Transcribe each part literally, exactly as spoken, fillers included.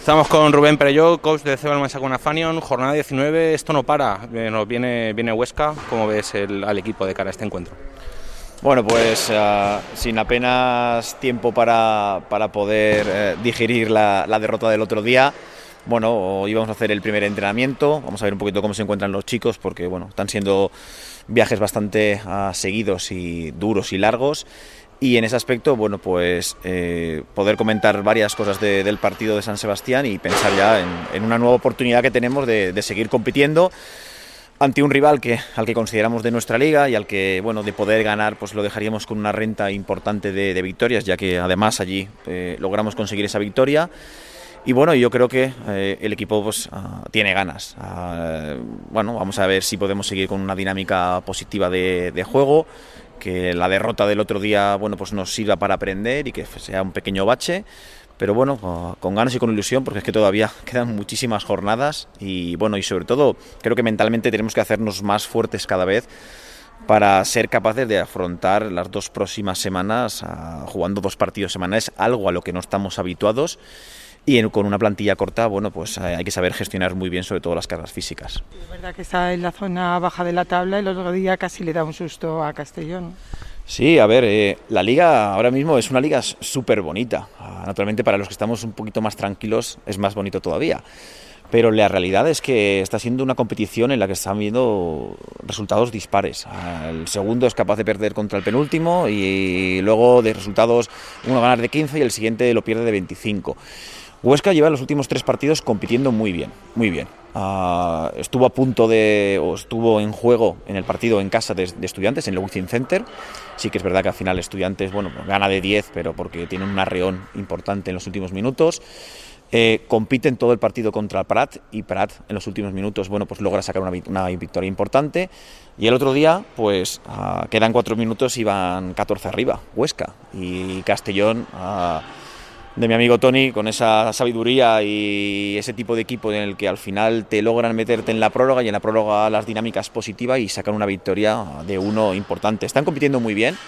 Estamos con Rubén Perelló, coach de C B Balmaseda Cuna Fanion, jornada diecinueve, esto no para, nos viene, viene Huesca. ¿Cómo ves el, al equipo de cara a este encuentro? Bueno, pues uh, sin apenas tiempo para, para poder eh, digerir la, la derrota del otro día. Bueno, hoy vamos a hacer el primer entrenamiento, vamos a ver un poquito cómo se encuentran los chicos, porque bueno, están siendo viajes bastante uh, seguidos y duros y largos. Y en ese aspecto, bueno, pues eh, poder comentar varias cosas de, del partido de San Sebastián y pensar ya en, en una nueva oportunidad que tenemos de, de seguir compitiendo ante un rival que, al que consideramos de nuestra liga y al que, bueno, de poder ganar, pues lo dejaríamos con una renta importante de, de victorias, ya que además allí eh, logramos conseguir esa victoria. Y bueno, yo creo que eh, el equipo pues, uh, tiene ganas. Uh, bueno, vamos a ver si podemos seguir con una dinámica positiva de, de juego, que la derrota del otro día, bueno, pues nos sirva para aprender y que sea un pequeño bache. Pero bueno, uh, con ganas y con ilusión, porque es que todavía quedan muchísimas jornadas y bueno, y sobre todo creo que mentalmente tenemos que hacernos más fuertes cada vez para ser capaces de afrontar las dos próximas semanas uh, jugando dos partidos semanales, algo a lo que no estamos habituados. Y en, con una plantilla corta, bueno, pues hay que saber gestionar muy bien sobre todo las cargas físicas. Es verdad que está en la zona baja de la tabla, el otro día casi le da un susto a Castellón. Sí, a ver, eh, la liga ahora mismo es una liga súper bonita. Uh, naturalmente para los que estamos un poquito más tranquilos es más bonito todavía. Pero la realidad es que está siendo una competición en la que están viendo resultados dispares. El segundo es capaz de perder contra el penúltimo y luego de resultados uno ganar de quince y el siguiente lo pierde de veinticinco. Huesca lleva los últimos tres partidos compitiendo muy bien, muy bien. Uh, estuvo a punto de, o estuvo en juego en el partido en casa de, de Estudiantes, en el Wizzing Center. Sí que es verdad que al final Estudiantes, bueno, gana de diez, pero porque tiene un arreón importante en los últimos minutos. Eh, compiten todo el partido contra Prat y Prat en los últimos minutos, bueno, pues logra sacar una, una victoria importante. Y el otro día, pues uh, quedan cuatro minutos y van catorce arriba, Huesca. Y Castellón... Uh, de mi amigo Tony, con esa sabiduría y ese tipo de equipo en el que al final te logran meterte en la prórroga y en la prórroga las dinámicas positivas y sacan una victoria de uno importante. Están compitiendo muy bien.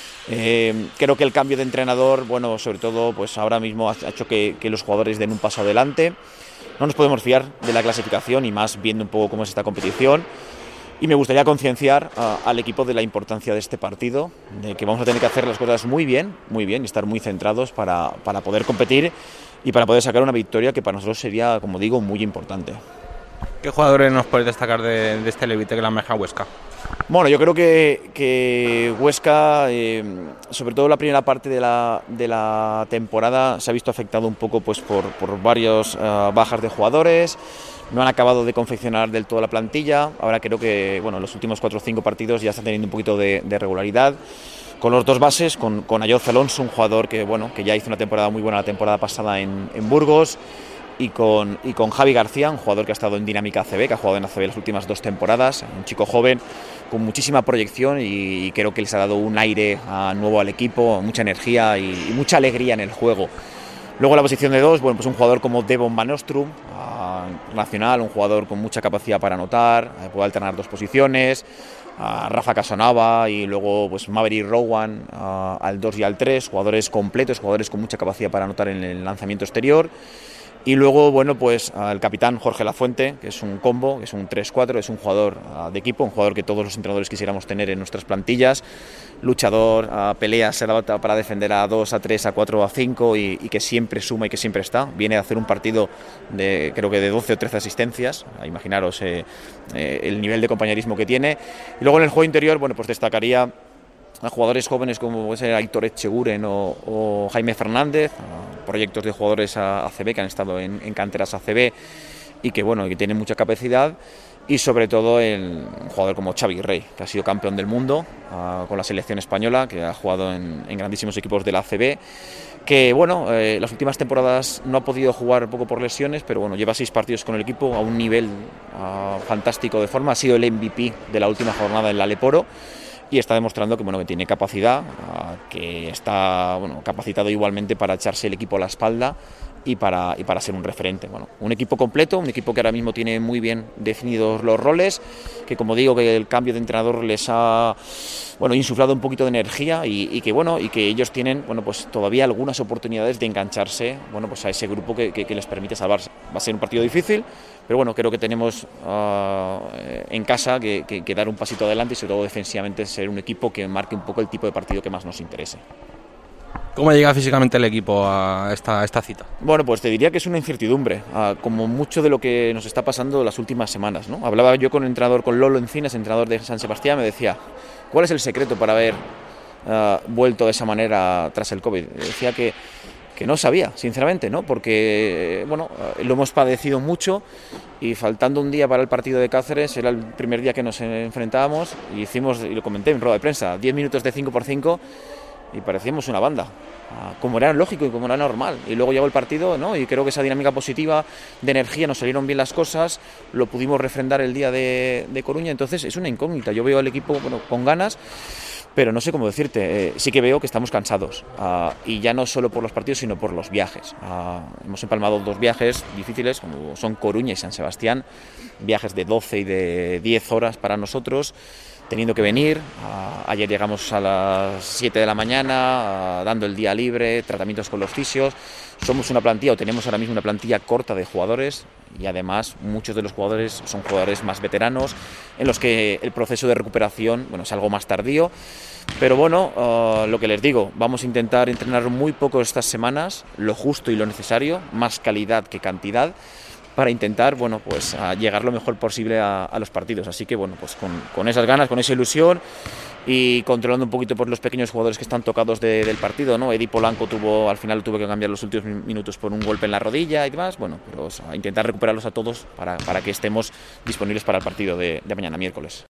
Eh, creo que el cambio de entrenador, bueno, sobre todo, pues ahora mismo ha hecho que, que los jugadores den un paso adelante. No nos podemos fiar de la clasificación y más viendo un poco cómo es esta competición. Y me gustaría concienciar uh, al equipo de la importancia de este partido, de que vamos a tener que hacer las cosas muy bien, muy bien, y estar muy centrados para, para poder competir y para poder sacar una victoria que para nosotros sería, como digo, muy importante. ¿Qué jugadores nos puedes destacar de, de este Levite que la maneja Huesca? Bueno, yo creo que, que Huesca, eh, sobre todo la primera parte de la, de la temporada, se ha visto afectado un poco pues, por, por varias uh, bajas de jugadores. No han acabado de confeccionar del todo la plantilla. Ahora creo que bueno, los últimos cuatro o cinco partidos ya están teniendo un poquito de, de regularidad. Con los dos bases, con, con Ayoz Alonso, un jugador que, bueno, que ya hizo una temporada muy buena la temporada pasada en, en Burgos, y con, y con Javi García, un jugador que ha estado en Dinámica A C B, que ha jugado en A C B las últimas dos temporadas, un chico joven con muchísima proyección y, y creo que les ha dado un aire uh, nuevo al equipo, mucha energía y, y mucha alegría en el juego. Luego la posición de dos, bueno, pues un jugador como Devon Van Ostrum, uh, nacional, un jugador con mucha capacidad para anotar, uh, puede alternar dos posiciones, uh, Rafa Casanova y luego pues Maverick Rowan uh, al dos y al tres, jugadores completos, jugadores con mucha capacidad para anotar en el lanzamiento exterior. Y luego, bueno, pues el capitán Jorge Lafuente, que es un combo, que es un tres cuatro, es un jugador uh, de equipo, un jugador que todos los entrenadores quisiéramos tener en nuestras plantillas, luchador, uh, pelea, se adapta para defender a dos, a tres, a cuatro, a cinco y, y que siempre suma y que siempre está. Viene a hacer un partido de, creo que de doce o trece asistencias, imaginaros eh, eh, el nivel de compañerismo que tiene. Y luego en el juego interior, bueno, pues destacaría a jugadores jóvenes como puede ser Aitor Etcheguren o, o Jaime Fernández, proyectos de jugadores a C B que han estado en, en canteras A C B y que bueno, que tienen mucha capacidad, y sobre todo el, un jugador como Xavi Rey, que ha sido campeón del mundo uh, con la selección española, que ha jugado en, en grandísimos equipos de la A C B, que bueno, eh, las últimas temporadas no ha podido jugar un poco por lesiones, pero bueno, lleva seis partidos con el equipo a un nivel uh, fantástico de forma, ha sido el M V P de la última jornada en la Leporo. Y está demostrando que, bueno, que tiene capacidad, que está bueno, capacitado igualmente para echarse el equipo a la espalda y para, y para ser un referente. Bueno, un equipo completo, un equipo que ahora mismo tiene muy bien definidos los roles, que como digo, que el cambio de entrenador les ha bueno, insuflado un poquito de energía y, y que bueno, y que ellos tienen bueno, pues todavía algunas oportunidades de engancharse bueno, pues a ese grupo que, que, que les permite salvarse. Va a ser un partido difícil, pero bueno, creo que tenemos uh, en casa que, que, que dar un pasito adelante y sobre todo defensivamente ser un equipo que marque un poco el tipo de partido que más nos interese. ¿Cómo llega físicamente el equipo a esta, a esta cita? Bueno, pues te diría que es una incertidumbre, uh, como mucho de lo que nos está pasando las últimas semanas, ¿no? Hablaba yo con el entrenador, con Lolo Encinas, entrenador de San Sebastián, me decía, ¿cuál es el secreto para haber uh, vuelto de esa manera tras el COVID? Decía que, que no sabía, sinceramente, ¿no? Porque, bueno, uh, lo hemos padecido mucho y faltando un día para el partido de Cáceres, era el primer día que nos enfrentábamos y hicimos, y lo comenté en rueda de prensa, diez minutos de cinco por cinco y parecíamos una banda, como era lógico y como era normal. Y luego llegó el partido, ¿no? Y creo que esa dinámica positiva de energía, nos salieron bien las cosas, lo pudimos refrendar el día de, de Coruña, entonces es una incógnita. Yo veo al equipo bueno, con ganas, pero no sé cómo decirte, eh, sí que veo que estamos cansados, uh, y ya no solo por los partidos, sino por los viajes. Uh, hemos empalmado dos viajes difíciles, como son Coruña y San Sebastián, viajes de doce y de diez horas para nosotros, teniendo que venir. Uh, ayer llegamos a las siete de la mañana, uh, dando el día libre, tratamientos con los fisios. Somos una plantilla, o tenemos ahora mismo una plantilla corta de jugadores, y además muchos de los jugadores son jugadores más veteranos, en los que el proceso de recuperación bueno, es algo más tardío. Pero bueno, uh, lo que les digo, vamos a intentar entrenar muy poco estas semanas, lo justo y lo necesario, más calidad que cantidad, para intentar bueno, pues, a llegar lo mejor posible a, a los partidos. Así que bueno, pues con, con esas ganas, con esa ilusión y controlando un poquito por los pequeños jugadores que están tocados de, del partido, ¿no? Edi Polanco tuvo, al final tuvo que cambiar los últimos minutos por un golpe en la rodilla y demás. Bueno, pero o sea, a intentar recuperarlos a todos para, para que estemos disponibles para el partido de, de mañana miércoles.